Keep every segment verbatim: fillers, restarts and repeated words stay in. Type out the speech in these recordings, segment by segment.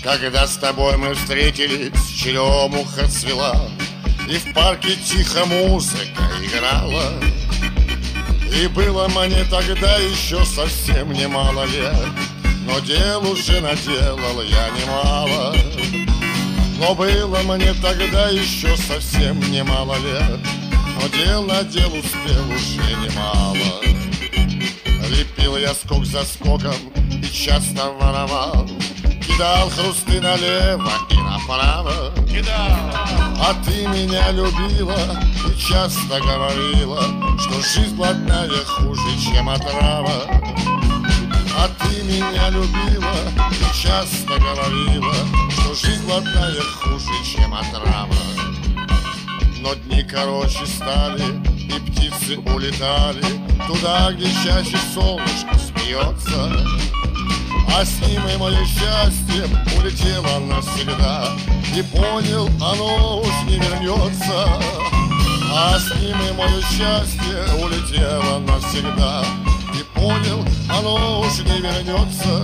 Когда с тобой мы встретились, черемуха цвела, и в парке тихо музыка играла. И было мне тогда еще совсем немало лет, но дел уже наделал я немало. Но было мне тогда еще совсем немало лет, но дел надел успел уже немало. Лепил я скок за скоком и часто воровал, кидал хрусты налево и направо. Кидал. А ты меня любила и часто говорила, что жизнь блатная хуже, чем отрава. А ты меня любила и часто говорила, что жизнь блатная хуже, чем отрава. Но дни короче стали, и птицы улетали туда, где чаще солнышко смеется. А с ним и мое счастье улетело навсегда, и понял, оно уж не вернется. А с ним и мое счастье улетело навсегда, и понял, оно уж не вернется.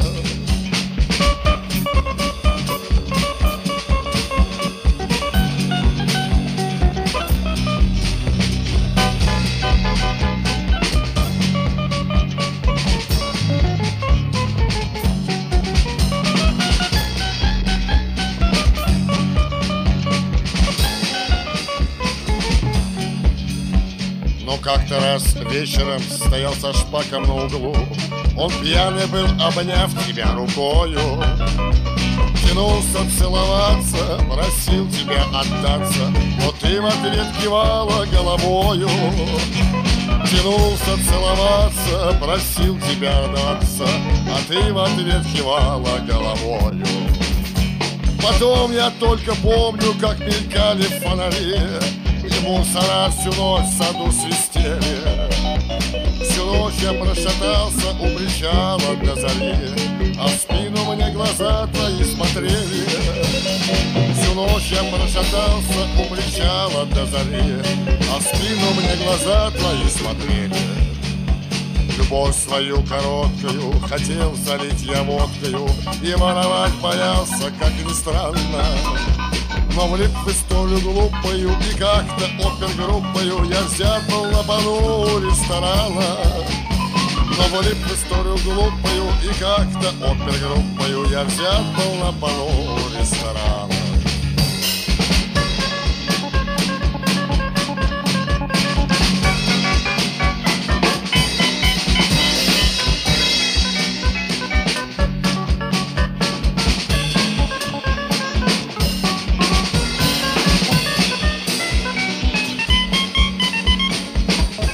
Но как-то раз вечером стоял со шпаком на углу. Он пьяный был, обняв тебя рукою, тянулся целоваться, просил тебя отдаться, но ты в ответ кивала головою. Тянулся целоваться, просил тебя отдаться, а ты в ответ кивала головою. Потом я только помню, как мелькали фонари, и мусора всю ночь в саду свистели. Всю ночь я прошатался у причала до зари, а в спину мне глаза твои смотрели. Всю ночь я прошатался у причала до зари, а в спину мне глаза твои смотрели. Любовь свою короткую хотел залить я водкою, и воровать боялся, как ни странно. Но влип в историю глупую, и как-то опергруппою я взят был на полу ресторана. Но влип в историю глупую, и как-то опергруппою я взят был на полу ресторана.